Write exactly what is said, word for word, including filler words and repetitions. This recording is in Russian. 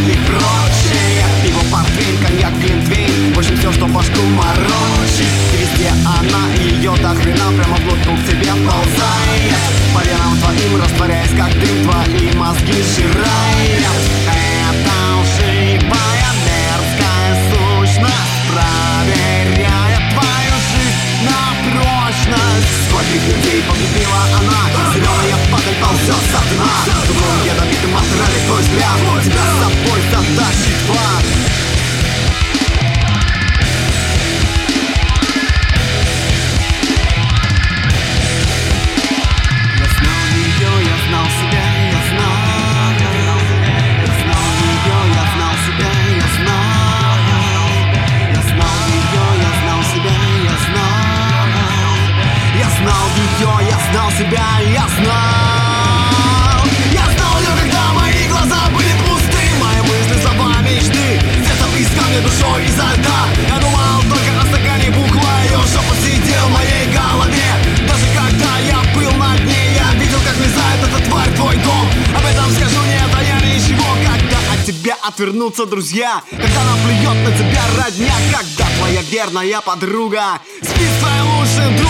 и прочее. Пиво, портвейн, коньяк, глинтвейн, в общем все, что башку морочит. И везде она, и ее до хрена прямо в глотку к тебе ползает. По венам твоим растворяясь, как дым, твои мозги сжирает. Это лживая мерзкая сущность проверяет твою жизнь на прочность. Скольких людей погубила она, зеленая падаль ползет со дна. Духом ядовитым отравит твой взгляд, тебя с собой затащит в ад. Я знал себя, я знал. Я знал ее, когда мои глаза были пусты. Мои мысли, слова, мечты где-то близко мне душой изо льда. Я думал только о стакане бухла, ее шепот сидел в моей голове. Даже когда я был на дне, я видел, как влезает эта тварь в твой дом. Об этом скажу не это я ничего. Когда от тебя отвернутся друзья, когда наплюет на тебя родня, когда твоя верная подруга спит с твоим лучшим другом.